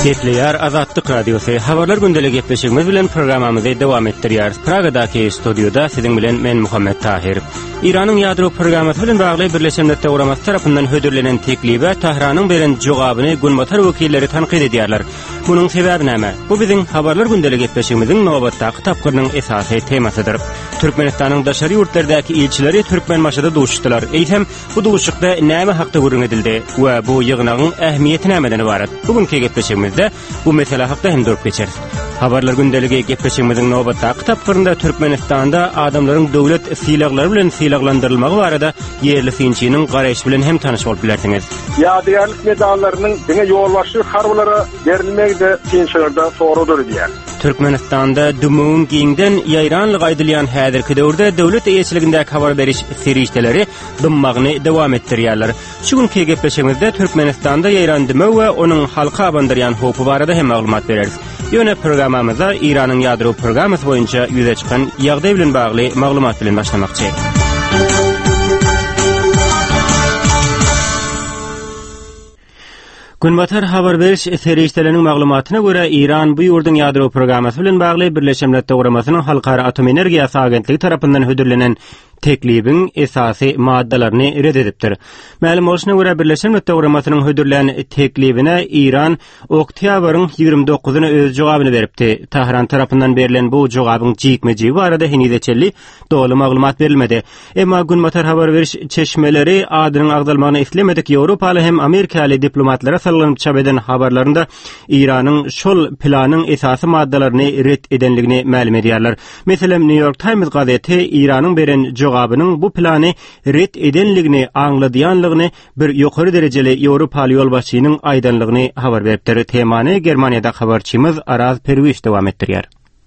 Ketleýär Azatlyk Radiosu habarlar gündelik ýetişigimiz bilen programmamyzy dowam etdirýär. Pragadaky studioda siziň bilen men Muhammed Tahir. İranyň ýadro programmasy bilen bagly Birleşen Milletler Guramasy tarapyndan hödürlenen teklibe Tahranyň beren jogabyny Gulmatar wekilleri tanqid edýärler. Munyň sebäbi näme? Bu biziň habarlar gündelik ýetişigimiziň nowbatdaky tapgyrynyň esasy temasydyr. Türkmenistanyň daşary ýurtlardaky ilçileri türkmen maşyda duşdylar. Eýsem bu duşykda näme hakda görüň edildi we bu ýygnagyň ähmiýeti nämeden ibarat? Bugünkü gepleşigimizde bu mesele hakda hem durup geçeriz. Habarlar gündeligi gepleşigimiziň nowbatdaky tapgyrynda Türkmenistanda adamlaryň döwlet sylaglary bilen sylaglandyrylmagy barada ýerli synçynyň garaýşy bilen hem tanyş bolup bilersiňiz. Ýadygarlyk medallarynyň diňe ýolbaşy harbylara berilmegi synçylerde sorudur diýär. Türkmenistanda dümüň giňden ýaýranlyk aýdylýan häzirki döwürde döwlet eýetçiligindäki habar beriş serişdeleri dymmagyny dowam etdirýärler. Şu günkü gepleşigimizde Türkmenistanda ýaýran düme we onuň halka abandyrýan hopy barada hem maglumat bereriz. Ýöne programmamyza İranyň ýadro programmasy boýunça ýüze çykan ýagdaý bilen bagly maglumat bilen başlamakçy. Gulmatar habar beriş serişdelerinin maglumatyna görä İran bu ýurduň ýadro programmasy bilen bagly Birleşen Milletler Guramasynyň Halkara Atom Energiýasy agentligi tarapyndan hödürlenen teklibiň esasy maddalaryny red edipdir. Ma'lum bolşuna görä Birleşen Milletler Guramasynyň hödürlenen teklibine İran oktýabryň 29-yna öz jogabyny beripdi. Tahran tarapyndan berilen bu jogabyň jigmejigi barada henizeçelli dogry maglumat berilmedi. Emma Gulmatar habar beriş çeşmeleri adynyň agdalmagyny islemedik Ýewropaly hem Amerikaly diplomatlara salgynyp çap eden habarlarynda İranyň şol planyň esasy maddalaryny red edenligini ma'lum edýärler. Meselem New York Times gazeti İranyň beren jogabynyň bu plany red edenligini aňladýanlygyny bir ýokary derejeli Ýewropaly ýolbaşçynyň aýdanlygyny habar beripdir. Temany Germaniýada habarçymyz Araz Perwiş dowam etdirýär.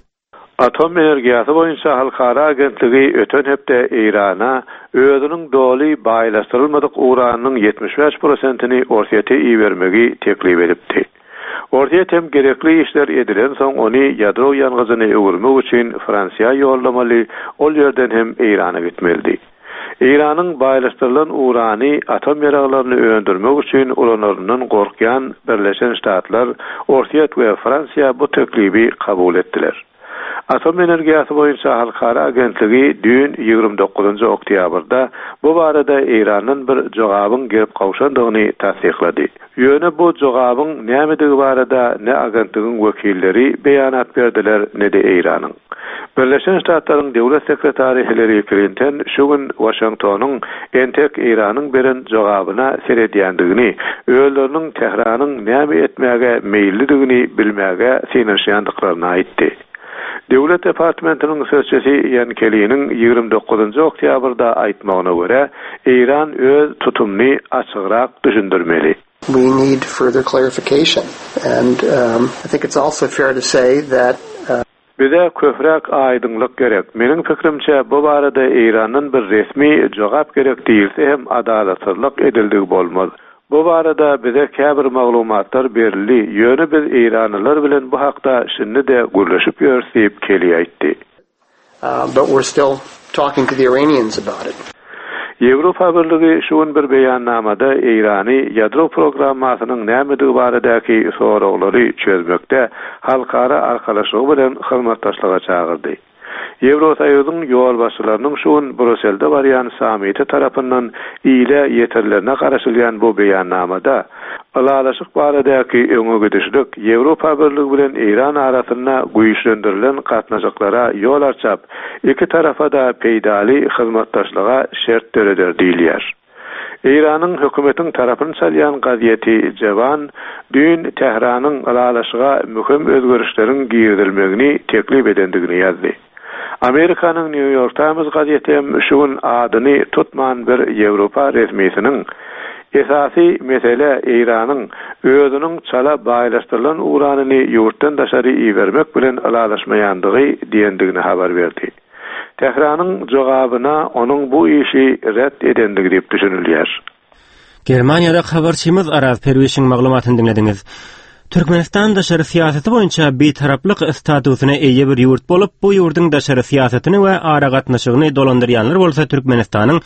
Atom energiýasy boýunça halkara agentligi ötön hepde Irana özüniň doly baýlaşdyrylmadyk uranyň 75%-ni ortaýa iýermegi teklip edipdi. Ortaýa hem gerekli işler edilen soň ony ýadro ýangyzyny öwürmek üçin Fransiýa ýollamaly, ol ýerden hem Irana gitmeli. İranyň baýlaşdyrylan urany atom ýaraglaryny öndürmek üçin ulanlaryndan gorkýan Birleşen Ştatlar, Ortaýa we Fransiýa bu teklibi kabul etdiler. Atom energiýasy boýunça halkara agentligi dün 29-njy oktýabrda bu barada Iranyň bir jogabyň gelip gawşandygyny tasdiklady. Ýöne bu jogabyň nämetigi barada ne agentligiň wekilleri beýanat berdiler, ne de Iranyň. Birleşen Ştatlaryň döwlet sekretary Hillary Clinton şu gün Washingtonyň entek Iranyň beren jogabyna seredýändigini, öýleriniň Tehranyň näme etmäge meýillidigini bilmäge synyrşýandyklaryny aýtdy. Döwlet departamentiniň sözçisi Jan Kelly'niň 29-njy oktýabrda aýtmagyna görä, İran öz tutumny açygyrak düşündirmeli. We need further clarification, and I think it's also fair to say that bize köpräk aýdynlyk gerek. Meniň pikirimçe bu barada İranyň bir resmi jogap gerek diýilse hem adalatsyzlyk edildigi bolmaz. Bu barada bize käbir maglumatlar berildi. Ýöne biz İranlylar bilen bu hakda şinde de gürleşip ýörüp Kelly aýtdy. But we're still talking to the Iranians about it. Ýewropa Birligi şuň bir beýannamada Irany ýadro programmasynyň nämetigi baradaky soraglary çözmekde halkara arkalaşygy bilen hyzmatdaşlyga çagyrdy. Ýewropaýyň ýolbaşçylarynyň şuň Brüsselde barýan samity tarapyndan ýyle ýeterlerine garaşylýan bu beýannamada alalaşyk baradaky öňe gidişlik Ýewropa Birligi bilen İran arasyna güýçlendirilen gatnaşyklara ýol açap, iki tarafa da peýdali hyzmatdaşlyga şert dereder diýilýär. İranyň hökümetiň tarapyny çalýan gaziýeti Jevan dün Tehranyň alalaşyga möhüm özgörüşleriň giýirilmegini teklip edendigini ýazdy. Amerikanyň New York Times gazetesi şu gün adyny tutman bir Ýewropa resmiýetiniň esasy mesele İranyň özüniň çala baýlaşdyrylan uranyny ýurtdan daşary iýermek bilen alalaşmaýandygy diýendigini habar berdi. Tehranyň jogabyna onuň bu işi red edendigi diýip düşünülýär. Germaniýada habarçymyz Araz Perwişiň maglumatyny dinlediňiz. Türkmenistan daşary siýasaty boýunça betaraplyk statusyna eýe bir ýurt bolup, bu ýurduň daşary siýasatyny we ara gatnaşygyny dolandyrýanlar bolsa Türkmenistanyň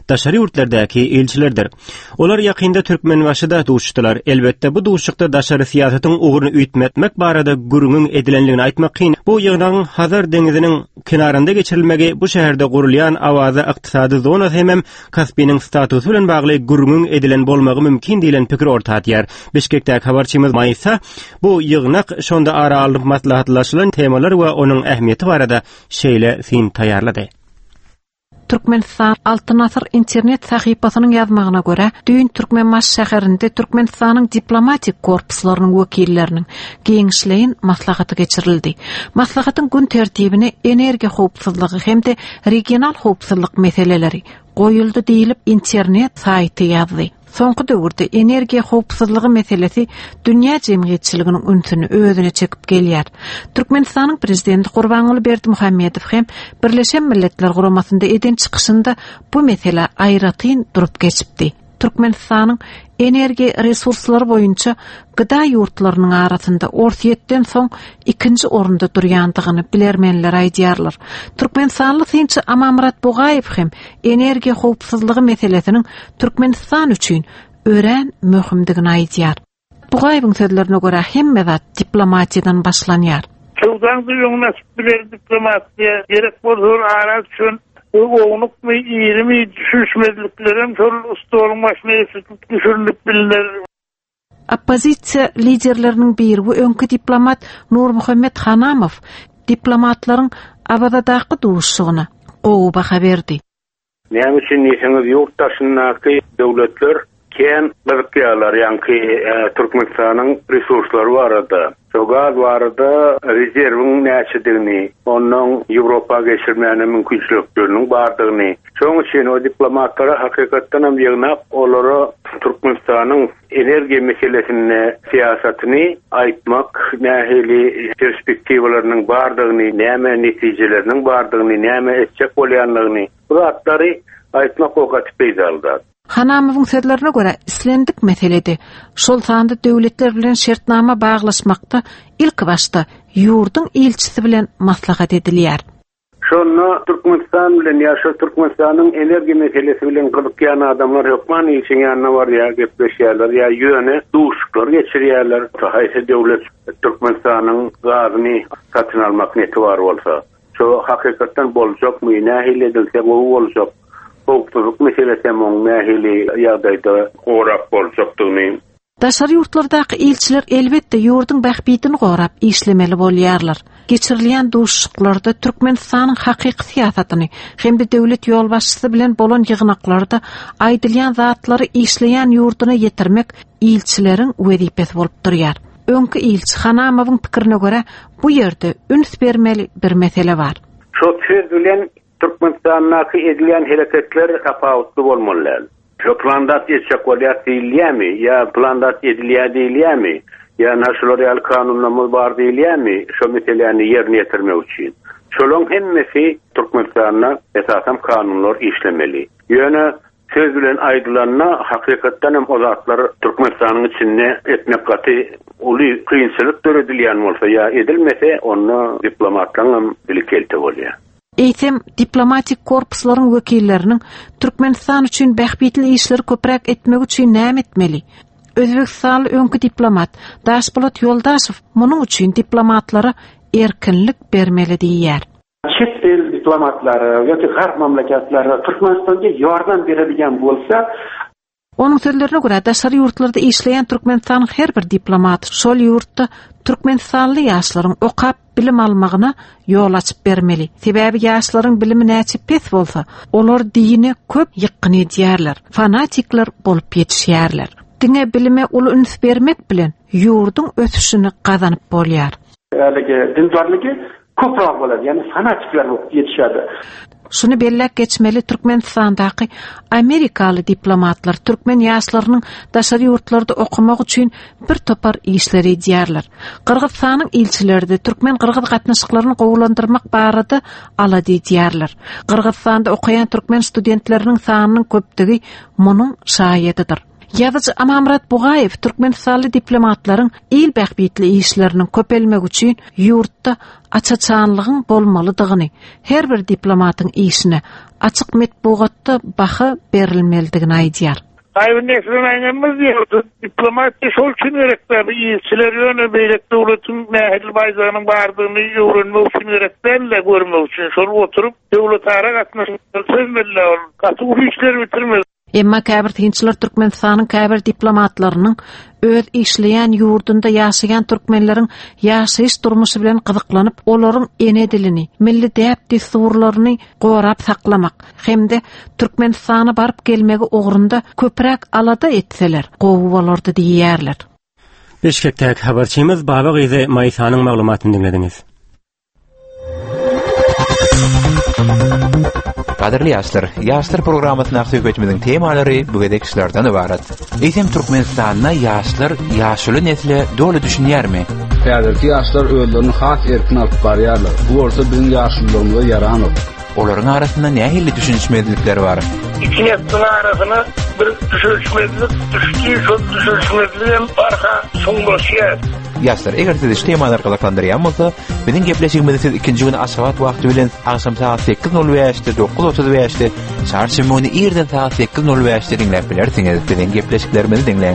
daşary ýurtlardäki elçilerdir. Olar ýakynda Türkmenbaşyda duşdylar. Elbetde bu duşlukda daşary siýasatyň uguryny üýtmetmek barada gürüňiň edilenligini aýtmak kyn. Bu ýygnaň Hazar deňiziniň kenarynda geçirilmegi bu şäherde gurulýan awaza ykdysady zona hem Kaspiynyň statusy bilen bagly gürüňiň edilen bolmagy mümkin diýilen pikir ortatýar. Bişkekdäki habarçymyz Maýsa bu ýygnak şonda ara alyp maslahatlaşylan temalar we onuň ähmiýeti barada şeýle fin taýýarlady. Türkmenistan Altyn Asr internet sahypasynyň ýazmagyna görä, düýün Türkmenbaş şäherinde Türkmenistanyň diplomatik korpuslarynyň wekilleriniň geňişleýin maslahaty geçirildi. Maslahatyň gün tertibine energiýa howpsuzlygy hemde regional howpsuzlyk meseleleri goýuldy diýilip internet saýty ýazdy. Soňky döwürde energiýa howpsuzlygy meselesi dünýä jemgyýetçiliginiň ünsüni özüne çekip gelýär. Türkmenistanyň prezidenti Gurbanuly Berdimuhammedow hem Birleşen Milletler Guramasynda eden çykyşynda bu mesele aýratyn durup geçipdi. Türkmenistanyň energiýa resurslary boýunça gyda ýurtlarynyň arasynda Orsiýetden soň ikinji orunda durýandygyny bilermenler aýdýarlar. Türkmenistanly synçy Amamrat Bogaýew hem energiýa howpsuzlygy meselesiniň Türkmenistan üçin ören möhümdigini aýdýar. Bogaýewiň sözlerine görä hemme zat diplomatiýadan başlanýar. Çowdan duýuňyz biler diplomatiýa gerek bolýar araz üçin oğluk ve iyirmi düşüşmezliklerim şol ustalık başlayıp düşürülüp bilinir. Opozisiya liderlerinin biri bu önkü diplomat Nur Muhammed Hanamov diplomatların abadadaki duşsuğuna oğuba haberdi. Näme üçin diýseniz ýurtdaşyndaky döwletler ken birlikler ýa-ni Türkmenistanyň resurslary barada, gaz barada rezerwiň näçedigini, onuň Ýewropa geçirmäne mümkinçilikleriniň bardygyny. Şoň üçin o diplomatlara hakykatdan hem ýygnap olara Türkmenistanyň energiýa meselesini, siýasatyny aýtmak, nähili perspektiwalarynyň bardygyny, näme netijeleriniň bardygyny, näme etjek bolýanlygyny, bu zatlary aýtmak wagt peýda aldy. Hanamowyň sözlerine görä islendik meselede şol sanda döwletler bilen şertnama baglaşmakda ilk başta ýurduň elçisi bilen maslahat edilýär. Şonu Türkmenistan bilen ýa-şo Türkmenistanyň energiýa meselesi bilen gyzykýan adamlar ýokman işin ýanyna bar ýa gepleşýärler ýa ýöne duşlar geçirýärler. Haýsy döwlet Türkmenistanyň gazyny satyn almak niyeti bar bolsa, şo hakykatdan boljakmy, nähili edilse bu boljak. Howpsuzlyk meselesi moň mähili ýagdaýda gorap boljakdygyny. Daşary ýurtlardaky elçiler elbetde ýurduň bähbitini gorap işlemeli bolýarlar. Geçirilýän duşuklarda Türkmenistanyň hakyky siýasatyny hemde döwlet ýolbaşçysy bilen bolan ýygnaklarda aýdylýan zatlary işleýän ýurduna ýetirmek elçileriň wezipesi bolup durýar. Öňkü elçi Hanamowyň pikirine görä bu ýerde üns bermeli bir mesele bar. Şo söz bilen Türkmenistan'daki edilen hareketler tapawutlu bolmaly. Şu plandat etjek bolýar diýilýärmi, ya plandat edilýär ya naşylaryal kanunlama bar diýilýärmi, şu meseleni ýerine ýetirmek üçin. Şolaryň hemmesi Türkmenistan'a esasen kanunlar işlemeli. Ýöne söz bilen aýdylanyna hakykatdan hem o zatlar Türkmenistanyň içinde etmek gaty uly kynçylyk töredilýän bolsa ya edilmese onu diplomatlaryň dili kelte bolýar. Eýsem diplomatik korpuslaryň wekilleriniň Türkmenistan üçin bähbitli işleri köprek etmek üçin näme etmeli? Özbekistanly öňkü diplomat Daşpolat Ýoldaşow munyň üçin diplomatlara erkinlik bermeli diýär. Çet el diplomatlary ýa-da garp mamlakatlary Türkmenistanda ýardam beradigan bolsa, Onun sözlerine göre daşary ýurtlarda işleýän Türkmenistanyň her bir diplomat şol ýurtda Türkmenistanly ýaşlaryň okap bilim almagyna ýol açyp bermeli. Sebäbi ýaşlaryň bilimi näçe pes bolsa, olar diňe köp ýykyn edýärler, fanatikler bolup ýetişýärler. Diňe bilime uly üns bermek bilen ýurduň ösüşini gazanyp bolýar. Haligi dindarlygy köprak bolady, ýani fanatikler bolup ýetişýärler. Şunu bellek geçmeli Türkmenistan'daki Amerikalı diplomatlar Türkmen ýaşlarynyň daşary ýurtlarda okumak üçin bir topar işleri edýärler. Kırgızstanyň elçileri Türkmen kırgız gatnaşyklaryny gowulandyrmak barada alady edýärler. Kırgızstanda okuyan Türkmen studentläriniň sanynyň köpdigi munyň şahydydyr. Yazıcı Amamrat Buğayev Türkmenistanlı diplomatların il bähbitli işlerinin köpelmek üçin yurtda açıçanlığın bolmalydygyny, her bir diplomatın işine açık metbuatda baha berilmelidigini aýdýar. Aýyň neslen aýnanmaz ýerdi. Diplomatça şol üçin gerekler. İlçiler ýöne beýlek döwletiň nähil baýzanyň bardygyny ýöwrenmek üçin gereklerle görmek üçin şol oturup döwlet ara gatnaşyp sözmediler. Gaty işler bitirmez. Emma käbir tinçler Türkmenistanyň käbir diplomatlarynyň öz işleýän ýurdunda ýaşaýan türkmenleriň ýaşaýyş durmuşy bilen gyzyklanyp, olaryň ene dilini, milli däp düsturlaryny gorap saklamak hemde Türkmenistana baryp gelmegi ogrunda köpräk alada etseler, gowy bolardy diýýärler. Beşiktaş habarçymyz Baba Gyzy Maýsanyň maglumatyny dinlediňiz. Qadirli ýaşlar programmasyna aktyw geçmediň temalary bugedek işlerden ibaret. Eýsem Türkmenistanyna ýaşlar ýaşuly nesle dolu düşünýärmi? Häzirki ýaşlar özlerini has erkin alyp barýarlar. Bu orta biziň ýaşlylygymyza ýaranyp. Olaryň arasynda nähili düşünýüşmezlikler bar? İki neslin arasına bir düşünýüşmezlik düşdi, şol düşünýüşmezligiň barha soňlaşýar. Ýaşlar, eger siz temalar galakandyryň bolsa, biziň gepleşigimizi siz ikinji gün aşabat wagty bilen akşam saat 8:05-de 9:35-de çarşymyny ýerden saat 8:05-de dinläp bilersiňiz. Biziň gepleşiklerimizi dinleň.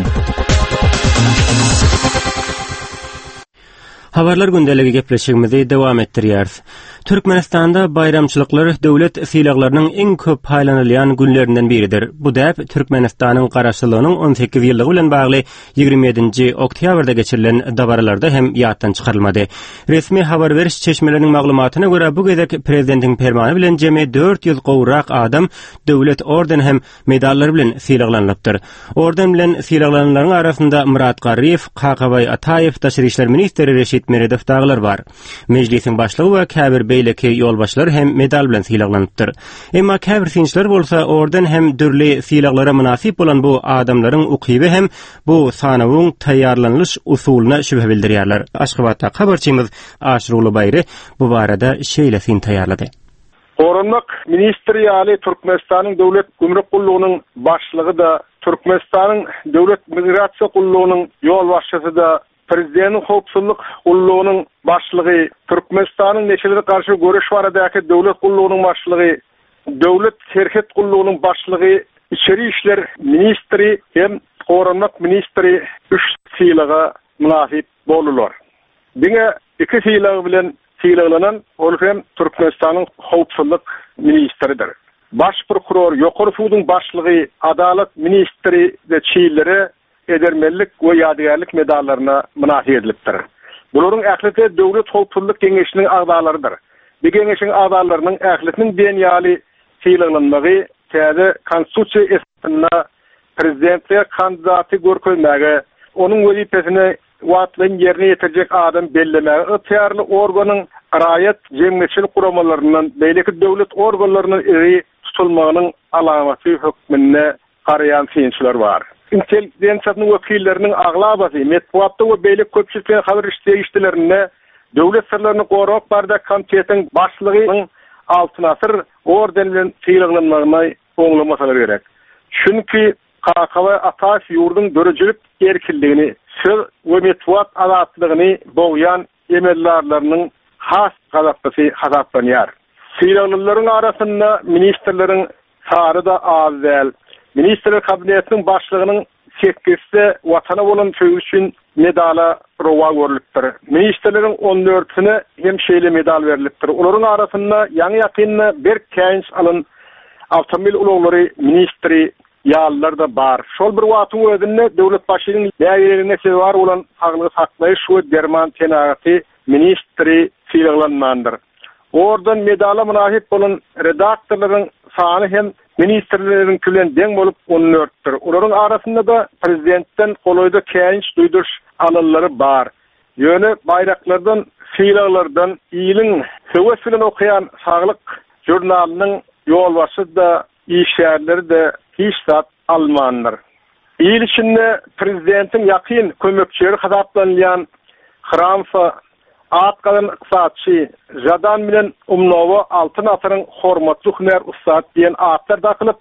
Habarlar gündeligi gepleşigimizi dowam etdirýäris. Türkmenistanda bayramçylyklar döwlet sylaklarynyň iň köp paýlanylýan günlerinden biridir. Bu däp Türkmenistanyň garaşlygynyň 18 ýyllygy bilen bagly 27-nji oktýabrda geçirilen dabaralarda hem ýatdan çykarylmady. Resmi habar beriş çeşmeleriniň maglumatyna görä bu gezek prezidentiň fermany bilen jemi 400 gowrak adam döwlet orden hem medallary bilen sylaklanypdyr. Orden bilen sylaklanylanlaryň arasynda Murat Garriýew, Kakabay Ataýew, Daşary işler ministri Reşit Meredow daglar bar. Mejlisiň başlygy we käbir beýleki ýolbaşlar hem medal bilen sylaklanypdyr. Emma käbir synçlar bolsa orden hem dürli sylaklara münasip bolan bu adamlaryň ukyby hem bu sanawyň taýýarlanýyş usulyna şübhe bildirýärler. Aşgabatda habarçymyz Aşruly Bayry bu barada şeýle syn taýýarlady. Orunluk ministri ýaly Türkmenistanyň döwlet gümrük gullugynyň başlygy da Türkmenistanyň döwlet migrasiýa gullugynyň ýolbaşçysy da Prezidentiň howpsuzlyk gullugynyň başlygy, Türkmenistanyň neçeleri garşy görüş baradaky döwlet gullugynyň başlygy, döwlet serhet gullugynyň başlygy, içeri işler ministri hem orunluk ministri üç sylaga münasip bolurlar. Diňe iki sylagy bilen sylaklanan ol hem Türkmenistanyň howpsuzlyk ministridir. Baş prokuror ýokary suwdyň başlygy, adalet ministri we çiýilleri edermellik we ýadygarlyk medallaryna münasip edilipdir. Bularyň ähleti döwlet howpsuzlyk geňeşiniň agdalarydyr. Bu geňeşiň agdalarynyň ählitiniň beýnýaly sylaklanygy täze konstitusiýa esasyna prezidentliğe kandidaty görkezmäge, onuň wezipesini wagtlyň ýerine ýetirjek adam bellemäge ýetärli organyň raýat jemgyýetçilik guramalarynyň beýleki döwlet organlarynyň iri tutulmagynyň alamaty hökmüne garaýan synçylar bar. Intelligensiýanyň wekilleriniň aglabasy, metbuatda we beýlek köpçülikden habar işleýişlerine döwlet sirlerini gorap barda komitetiň başlygynyň altyna asır orden bilen sylaklanymagyny oňlamasalar gerek. Çünki Kakaba Ataýew ýurduň dörejilik erkinligini, söz we metbuat azatlygyny bogýan emellarlarynyň has gazapçysy hasaplanýar. Sylaklaryň arasynda ministrleriň sary da az däl. Ministrler kabinetiniň başlygynyň 8-de watana bolan söýüş üçin medala rowa görülipdir. Ministrleriň 14-sine hem şeýle medal berilipdir. Olaryň arasynda ýaňy ýakynly bir käňiş alyn awtomobil ulaglary ministri ýallar da bar. Şol bir wagtyň özünde döwlet başlygynyň näýerine sebäp bolan haglygy saklaýyş we derman tenagaty ministri sylaklanymandyr. Oradan medala münasip bolan redaktorlaryň sany hem ministrleriň bilen deň bolup 14'dir. Olaryň arasynda da prezidentden goloýda käňiş duýduruş alallary bar. Ýöne baýraklardan, sylaklalardan ýylyň höwes bilen okyan saglyk jurnalynyň ýolbaşy da işgärleri de hiç zat almandyr. Ýyl içinde prezidentiň ýakyn kömekçileri hasaplanýan Hramfa Atqadan iqtisadçy Jadan bilen Umnowa altyn atyryň hormatly hüner ustad diýen atlar dakylyp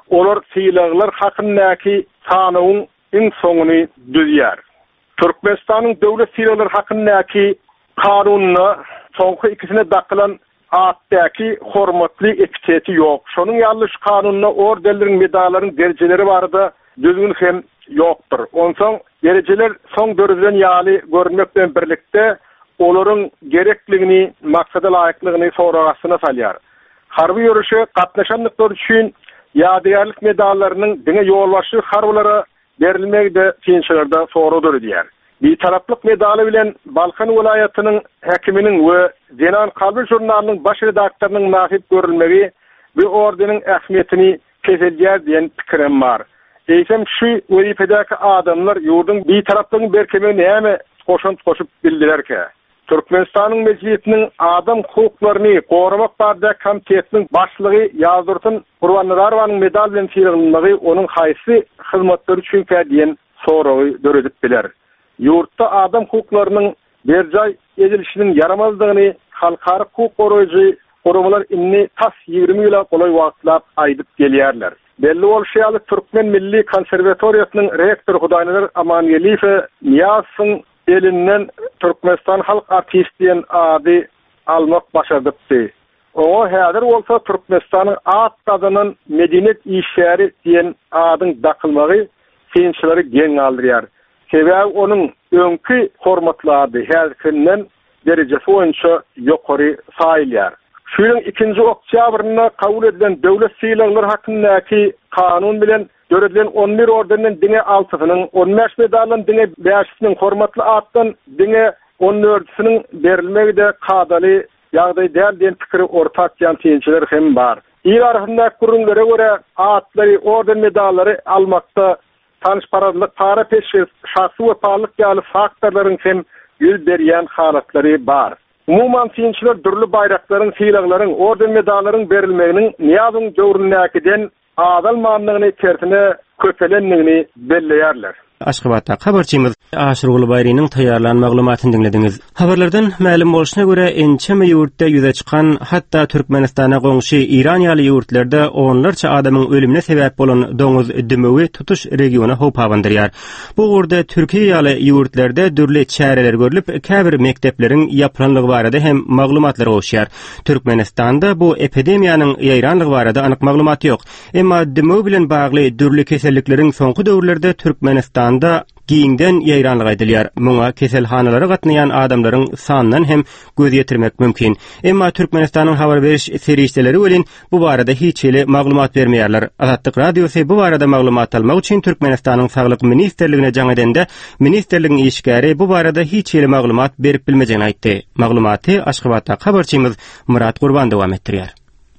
olar silahlar hakyndaky kanuň iň soňuny düzýär. Türkmenistanyň döwlet silahlar hakyndaky kanunyna soňky ikisine dakylan atdaky hormatly epiteti ýok. Şonuň ýallyş kanunyna orderleriň, medallariň derejeleri barda düzgün hem ýokdur. Onsoň derejeler soň döredilen ýaly görünmek bilen birlikde olaryň gerekligini, maksada laýyklygyny soragasyna salýar. Harby ýörüşe gatnaşanlyklar üçin ýadygarlyk medallarynyň diňe ýolbaşy harbylara berilmegi de kynçylerde soradyr diýär. Bir taraplyk medali bilen Balkan welaýatynyň häkiminiň we Zenan Kalby jurnalynyň baş redaktorynyň nasip görülmegi bu ordeniň ähmiýetini keselýär diýen pikirim bar. Eýsem şu wezifedäki adamlar ýurdun bir taraplygyny berkemegi näme koşup bildilerke. Türkmenistanyň mejlisiniň adam hukuklaryny goramak barada komitetiniň başlygy Ýazdyrsyn Gurbannazarowyň medal bilen fiýrylmagy onuň haýsy hyzmatlary üçin diýen soragy döredip biler. Ýurtda adam hukuklarynyň berjay edilişiniň yaramazlygyny halkary hukuk goraýjy goramalar inni tas 20 ýyla golay wagtlap aýdyp gelýärler. Belli bolşaýaly Türkmen Milli Konserwatoriýasynyň rektory Hudaýnazar Amanyeliýew Niýazyň elinden Türkmenistan halk artisti diyen ady almak başardypdy. O häzir bolsa Türkmenistanyň at gadynyň medinet işleri diyen adyň dakylmagy kynçylary geň aldyrýar. Sebäbi onuň öňkü hormatlady häzirkinden derejesi boýunça ýokary saýlýar. Şuň 2 oktýabryna kabul edilen döwlet silahları hakyndaky kanun bilen döredilen 11 orderinden diňe 6-synyň, 15 medalyn diňe 5-siniň hormatly atdan diňe 14-siniň berilmegi de kadaly ýagdaý däl diýen pikiri ortak ýantyjylar hem bar. Ýarahyndaky gurullara görä atlary, orden medallary almakda tanış paradlyk, para peşkes, şahsy we paýlyk ýaly faktorlaryň hem ýüz berýän halatlary bar. Umuman kynçylar dürli bayraklaryň, silahlaryň, orden medallaryň berilmeginiň niýazyň jowrundakydan adal manlygyny tertine köpelenligini belleýärler. Aşgabatda habarçymyz Aşyrguly Bayrynyň taýýarlan maglumatyny dinlediňiz. Habarlardan ma'lum bolşyna görä ençeme ýurtda ýüze çykan, hatda Türkmenistana goňşy İran ýaly ýurtlarda onlarça adamyň ölümine sebäp bolan doňuz dümegi tutuş regiona howp awandyrýar. Bu gurda Türkiýe ýaly ýurtlarda dürli çäreler görülip, käbir mektepleriň ýapylanlygy barada hem maglumatlar goşýar. Türkmenistanda bu epidemiýanyň ýaýranlygy barada anyk maglumat ýok. Emma dümegi bilen bagly dürli keselliklerin soňky döwürlerde Türkmenistan da giňden ýaýranlyk edilýär. Muňa keselhanalary gatnaýan adamlaryň sanyny hem göz ýetirmek mümkin. Emma Türkmenistanyň habar beriş serişdeleri welin bu barada hiç ele maglumat bermeýärler. Azatlyk radiosy bu barada maglumat almak üçin Türkmenistanyň Saglyk Ministrligine jaň edende ministrligiň işgäri bu barada hiç ele maglumat berip bilmejegini aýtdy. Maglumaty Aşgabatda habarçymyz Murat Gurban dowam etdirýär.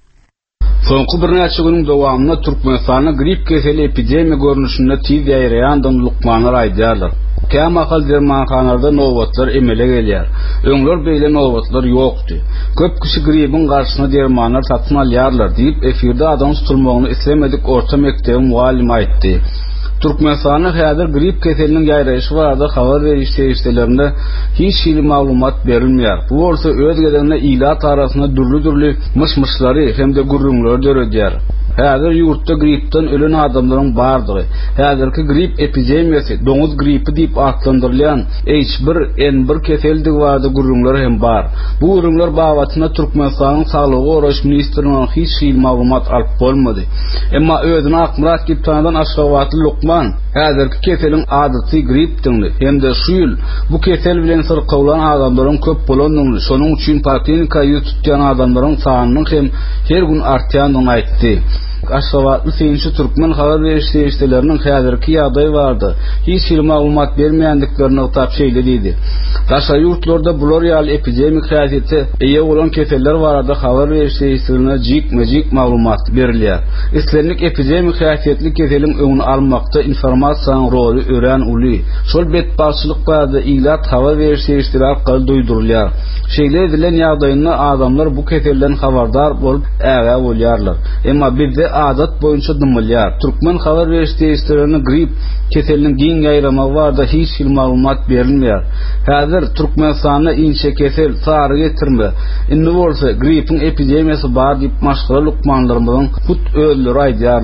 Soňky bir näçe güniň dowamında Türkmenistanyň grip keseli epidemiýa görnüşinde tiz ýaýraýan lukmanlar aýdýarlar. Käme hal dermanxanalarda nowbatlar emele gelýär. Öňler beýle nowbatlar ýokdy. Köp kişi gripin garşysyna dermanlar satyn alýarlar diýip efirde adam tutulmagyny islemedik orta mektebiň muallimi aýtdy. Türkmenistanyň häzir grip keseliniň ýaýraýyşy barada habar beriş serişdelerinde hiç şeýle maglumat berilmeýär. Bu bolsa öz gedenine ilat arasynda dürli myşmyşlary hem de gurrunlar döredýär. Häzir ýurtda gripden ölen adamlaryň bardygy, häzirki grip epidemiýasy, doňuz gripi diýip atlandyrylýan H1N1 keseldigi barada gurrunlar hem bar. Bu gurrunlar bawatyna Türkmenistanyň Saglyk goraýyş ministriniň hiç şeýle maglumat alyp bolmady. Emma özüni Akmurat diýip tanadan Aşgabatly Lukman häzirki keseliň adaty gripdiňdi. Hem de şu ýyl bu kesel bilen syrkawlan adamlaryň köp bolandygyny, şonuň üçin patenikaýy tutýan adamlaryň sanynyň hem her gün artýanyny aýtdy. Aşgabatly Seýinçi Türkmen habar beriş serişdeleriniň häzirki ýagdaý bardy. Hiç bir maglumat bermeýändiklerini ýytap şeýledidi. Daşa ýurtlarda bular ýaly epidemik häsiýeti eýe bolan keseller barada habar beriş serişdelerine jik maglumat berilýär. Islenlik epidemik häsiýetli keseliň öňüni almakda informasiýanyň roly ören uly. Şol betbarçylyk barada ilat habar beriş serişdeleri arkaly duýdurulýar. Şeýle edilen ýagdaýynda adamlar bu keselden habardar bolup äge bolýarlar. Emma birde adat boýunça dymylýar. Türkmen habar beriş serişdelerine grip keseliniň giň ýaýramagy barada hiç bir maglumat berilmeýär. Häzir Türkmenistanyň inçe kesel sary getirme. Indi bolsa gripin epidemiýasy bar diýip maşgul lukmanlarymyň put öldüri aýdýarlar.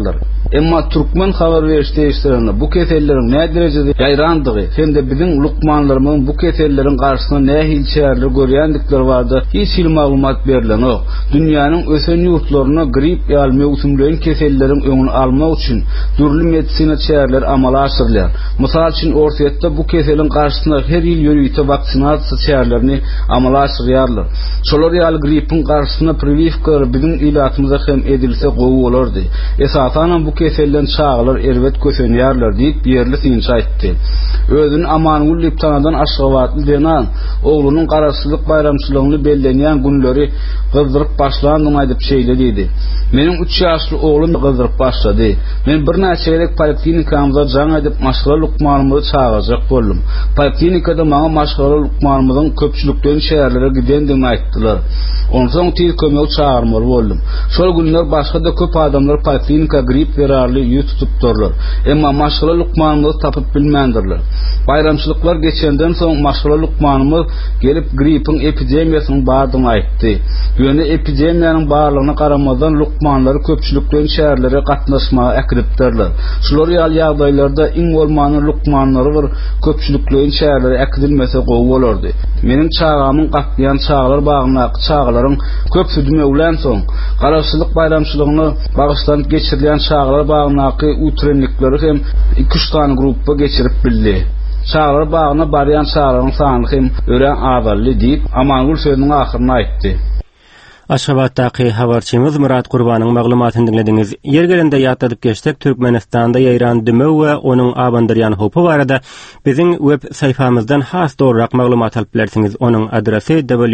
Emma Türkmen habar berişte bu kesellerin ne derecede yayrandığı hem de bizim lukmanlarımın bu kesellerin karşısına ne hilçerler görýändikler vardı. Hiç il maglumat berilen ok. Dünýäniň ösen ýurtlaryna grip ýaly mewsumlerin kesellerin öňüni almak üçin dürli medisina çärler amala aşyrýar. Mysal üçin ortaýatda bu keselin karşısına her ýyl ýörüýte vaksinasiýa çärlerini amala aşyrýarlar. Şolar ýaly gripin karşısına прививка bizim ilatymyza hem edilse gowy bolardy. Esasanan bu keselden çağlar erwet kösenýärler diýip ýerli synç aýtdy. Özüni Amanul Liptanadan Aşgabatly denan oğlunun Garaşsylyk bayramçylygyny bellenýän günleri gyzdyryp başlandyň aýdyp şeýle dedi. Meniň 3 ýaşly oğlum gyzdyryp başlady. Men bir näçe gelek poliklinikamyza jaň edip maşgala lukmanymyzy çağırjak boldum. Poliklinikada maňa maşgala lukmanymyzyň köpçülikden şäherlere gidendigini aýtdylar. Onsoň tez kömek çağırmaly boldum. Şol günler başga da köp adamlar poliklinika grip berarly ýüz tutup durlar. Emma maşgala lukmanymyzy tapyp bilmändirler. Bayramçylyklar geçenden soň maşgala lukmanymyz gelip gripin epidemiýasynyň bardygyny aýtdy. Ýöne epidemiýanyň barlygyna garamazdan lukmanlary köpçülikden şäherlere gatnaşmaga äkidipdirler. Şular ýaly ýagdaýlarda iň bolmany lukmanlary bir köpçülikden şäherlere äkidilmese gowy bolardy. Meniň çağamyň gatlaýan çağlar bagynaky çağlaryň köp südüme ulan soň Garaşsylyk bayramçylygyny bagyşdan geçirilen çağlar bagynaky utrenlikleri hem 2-3 tane gruppa geçirip bildi. Çağlar bagyna barýan çağlaryň sany hem ören azally diýip Amanul sözüniň ahyryny aýtdy. Aşgabatdaky habarçymyz Murat Gurbanyň maglumatyny dinlediňiz. Ýergerinde ýatladyp geçdik. Türkmenistanda ýaýran düme we onuň abandyrýan hopy barada biziň web saýfamyzdan has dogrurak maglumat alyp bilersiňiz. Onuň adresy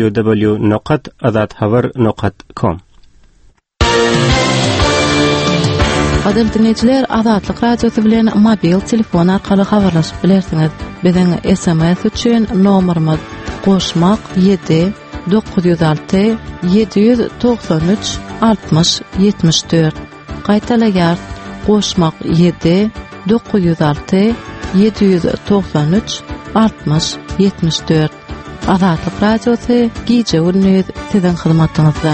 www.azathabar.com. Adil dinleyijiler, Azatlyk radiosu bilen mobil telefon arkaly habarlaşyp bilersiňiz. Biziň SMS üçin nomerimiz +7 906 793 60 74. Gaýtalaýar +7 906 793 60 74. Azatlyk radiosu gije günüňiz siziň hyzmatyňyzda.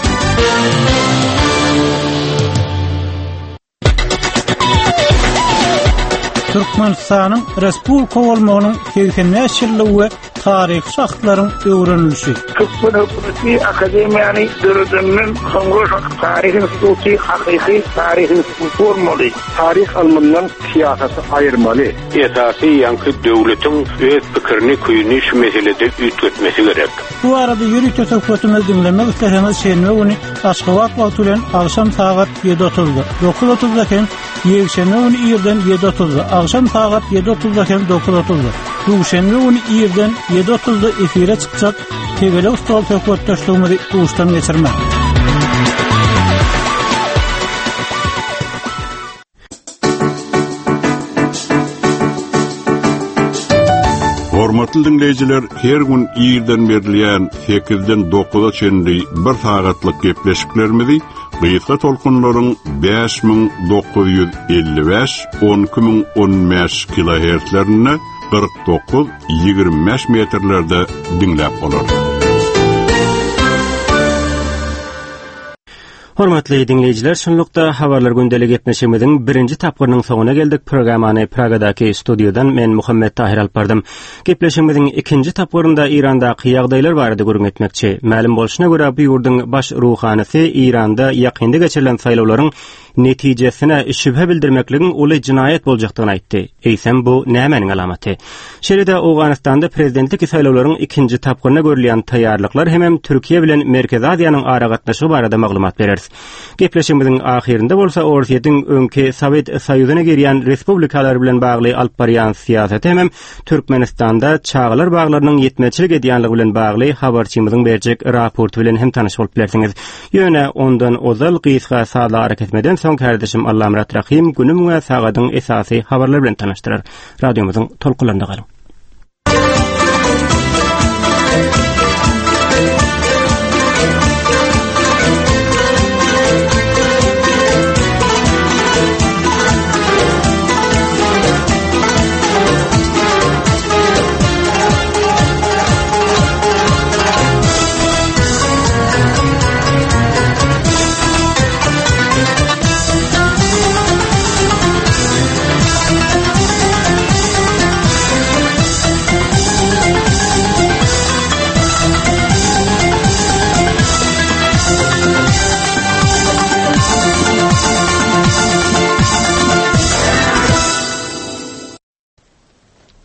Türkmenistanyň respublika bolmagynyň 80 ýyllygy taryh şahtlaryň öwrenilişi. Türkmen hökümeti akademiýany döredenden soňra taryh instituty hakyky taryh instituty bolmaly. Tarih alymından siyasata aýyrmaly. Esasy ýanky döwletiň öz pikirini küýüni şu meselede üýtgetmesi gerek. Bu arada ýürüýte söhbetimizi dinlemek islerseniz şeýle güni Aşgabat wagty bilen agşam saat 7:30'da 9:30'da ken ýekşenbe güni ýerden 7:30'da agşam saat 7:30'da ken 9:30'da duşenbe güni ýerden 7:30'da efire çykjak. Tebele ustal söhbetdeşligimizi uşdan geçirmek. Hormatly dinleyijiler, her gün ýerden berilýän 8-den 9-a çenli bir sagatlyk gepleşiklerimizi gysga tolkunlaryň 5955 12015 kHz-lerine 49-25 metrlerde dinläp bolar. Hormatly dinleyijiler, şunlukda habarlar gündelik etneşimiziň birinji tapgyrynyň soňuna geldik. Programany Pragadaky studiodan men Muhammed Tahir alyp bardym. Gepleşimiziň ikinji tapgyrynda Irandaky ýagdaýlar barada görüň etmekçi. Ma'lum bolşuna görä bu ýurdun baş ruhanysy Iranda ýakynda geçirilen saýlawlaryň netijesine şübhe bildirmekligiň uly jinaýat boljakdygyny aýtdy. Eýsem bu nämeň alamaty? Şeride Awganistanda prezidentlik saýlawlaryň ikinji tapgyryna görülen taýýarlyklar hem Türkiýe bilen Merkezi Aziýanyň ara gatnaşygy barada maglumat bereriz. Gepleşimiziň ahirinde bolsa Orsiýetiň öňki Sowet Soýuzyna girýän respublikalar bilen bagly alyp barýan siýasat hem Türkmenistanda çağlar baglarynyň ýetmeçilik edýänligi bilen bagly habarçymyzyň berjek raporty bilen hem tanyş bolup bilersiňiz. Ýöne ondan ozal gysga sala hareket etmeden soň kardeşim Allamrat Rahim günüm we sagadyň esasy habarlar bilen tanyşdyrar. Radiomyzyň tolkunlarynda galyň.